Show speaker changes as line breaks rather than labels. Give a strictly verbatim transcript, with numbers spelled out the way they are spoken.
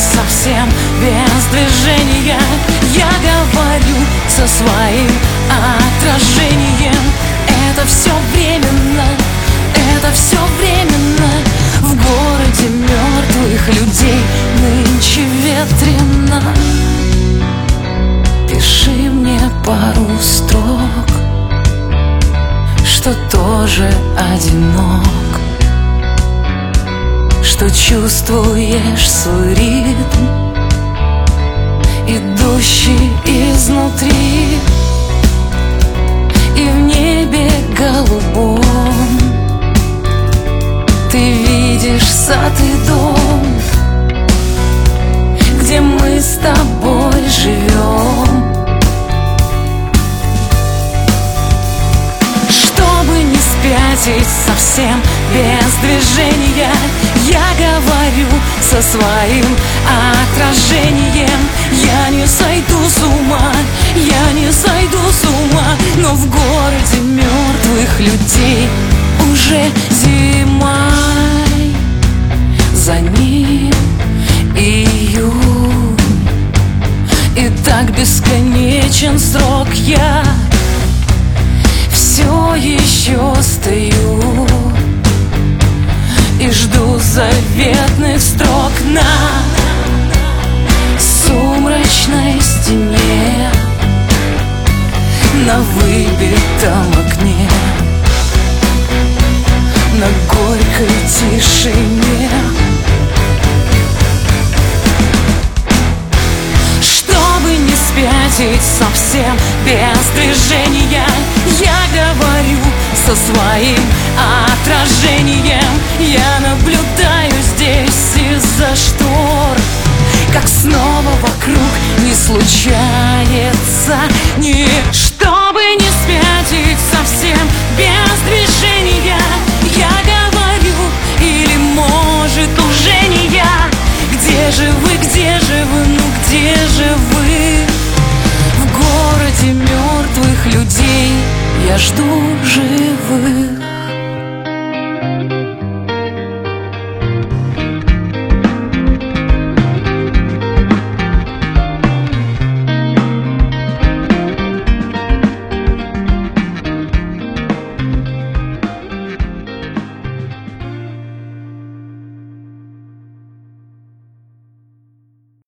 совсем без движения. Я говорю со своим отражением. Это все временно, это все временно. В городе мертвых людей нынче ветрено. Пиши мне пару строк, что тоже одинок, что чувствуешь свой ритм, идущий изнутри. И в небе голубом ты видишь сад и дом, где мы с тобой живем. Чтобы не спятить совсем без движения, я говорю со своим отражением. Я не сойду с ума, я не сойду с ума, но в городе мертвых людей уже зима. За ним июнь, и так бесконечен срок. Я все еще стою и жду заветных строк на сумрачной стене, на выбитом окне, на горькой тишине. Чтобы не спятить совсем без движения, я говорю со своим отражением. Я наблюдаю здесь из-за штор, как снова вокруг не случается ни. Чтобы не спятить совсем без движения, я говорю, или может уже не я. Где же вы, где же вы, ну где же вы? В городе мертвых людей я жду живых.